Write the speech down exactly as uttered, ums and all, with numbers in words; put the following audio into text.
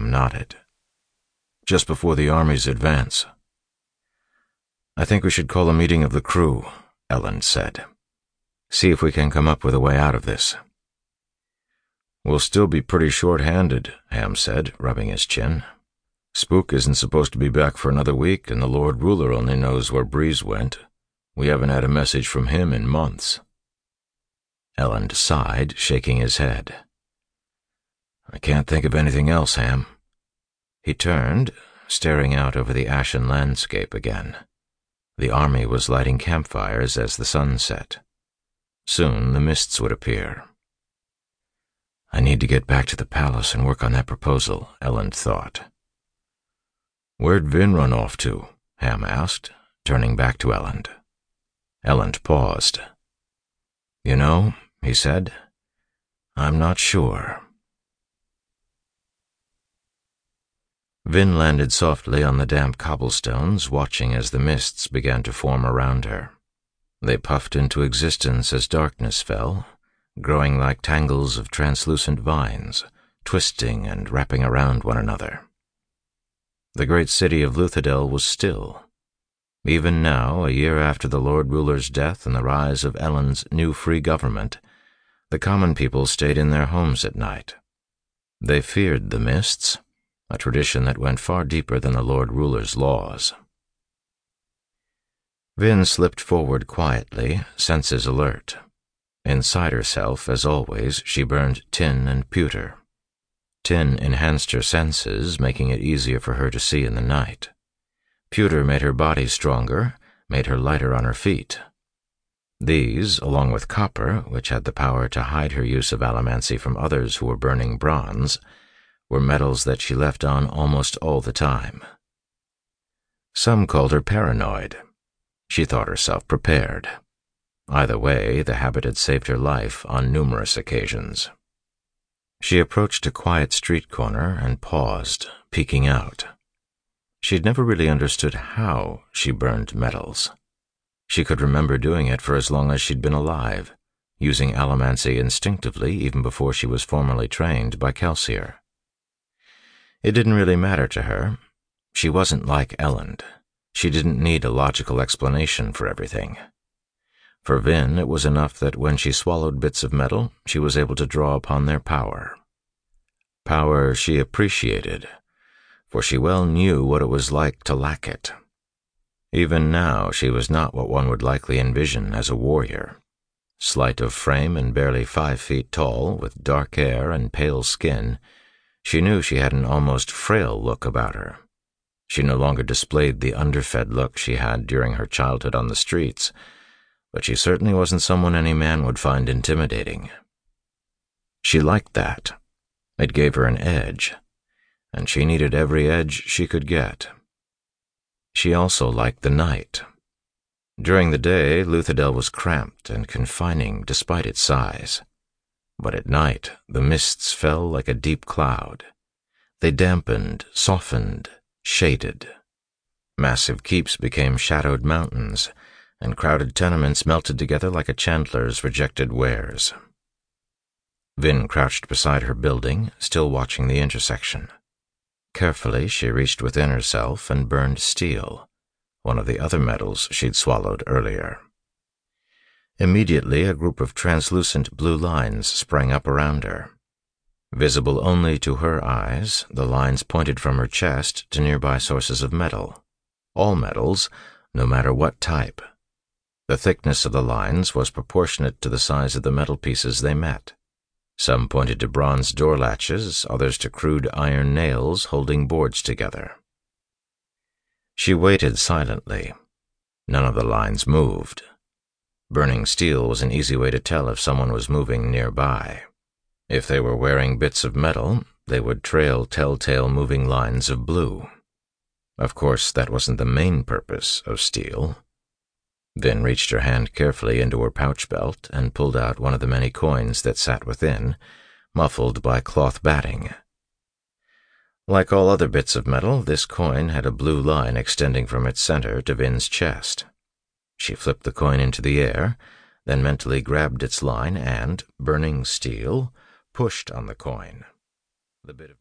Ham nodded. "Just before the army's advance." "I think we should call a meeting of the crew," Elend said. "See if we can come up with a way out of this." "We'll still be pretty short-handed," Ham said, rubbing his chin. "Spook isn't supposed to be back for another week, and the Lord Ruler only knows where Breeze went. We haven't had a message from him in months." Elend sighed, shaking his head. "I can't think of anything else, Ham." He turned, staring out over the ashen landscape again. The army was lighting campfires as the sun set. Soon the mists would appear. "I need to get back to the palace and work on that proposal," Elend thought. "Where'd Vin run off to?" Ham asked, turning back to Elend. Elend paused. "You know," he said, "I'm not sure." Vin landed softly on the damp cobblestones, watching as the mists began to form around her. They puffed into existence as darkness fell, growing like tangles of translucent vines, twisting and wrapping around one another. The great city of Luthadel was still. Even now, a year after the Lord Ruler's death and the rise of Elend's new free government, the common people stayed in their homes at night. They feared the mists, a tradition that went far deeper than the Lord Ruler's laws. Vin slipped forward quietly, senses alert. Inside herself, as always, she burned tin and pewter. Tin enhanced her senses, making it easier for her to see in the night. Pewter made her body stronger, made her lighter on her feet. These, along with copper, which had the power to hide her use of allomancy from others who were burning bronze, were metals that she left on almost all the time. Some called her paranoid. She thought herself prepared. Either way, the habit had saved her life on numerous occasions. She approached a quiet street corner and paused, peeking out. She'd never really understood how she burned metals. She could remember doing it for as long as she'd been alive, using allomancy instinctively even before she was formally trained by Kelsier. It didn't really matter to her. She wasn't like Elend. She didn't need a logical explanation for everything. For Vin, it was enough that when she swallowed bits of metal, she was able to draw upon their power. Power she appreciated, for she well knew what it was like to lack it. Even now, she was not what one would likely envision as a warrior. Slight of frame and barely five feet tall, with dark hair and pale skin, she knew she had an almost frail look about her. She no longer displayed the underfed look she had during her childhood on the streets, but she certainly wasn't someone any man would find intimidating. She liked that. It gave her an edge, and she needed every edge she could get. She also liked the night. During the day, Luthadel was cramped and confining despite its size. But at night, the mists fell like a deep cloud. They dampened, softened, shaded. Massive keeps became shadowed mountains, and crowded tenements melted together like a chandler's rejected wares. Vin crouched beside her building, still watching the intersection. Carefully, she reached within herself and burned steel, one of the other metals she'd swallowed earlier. Immediately, a group of translucent blue lines sprang up around her. Visible only to her eyes, the lines pointed from her chest to nearby sources of metal. All metals, no matter what type. The thickness of the lines was proportionate to the size of the metal pieces they met. Some pointed to bronze door latches, others to crude iron nails holding boards together. She waited silently. None of the lines moved. Burning steel was an easy way to tell if someone was moving nearby. If they were wearing bits of metal, they would trail telltale moving lines of blue. Of course, that wasn't the main purpose of steel. Vin reached her hand carefully into her pouch belt and pulled out one of the many coins that sat within, muffled by cloth batting. Like all other bits of metal, this coin had a blue line extending from its center to Vin's chest. She flipped the coin into the air, then mentally grabbed its line and, burning steel, pushed on the coin. The bit of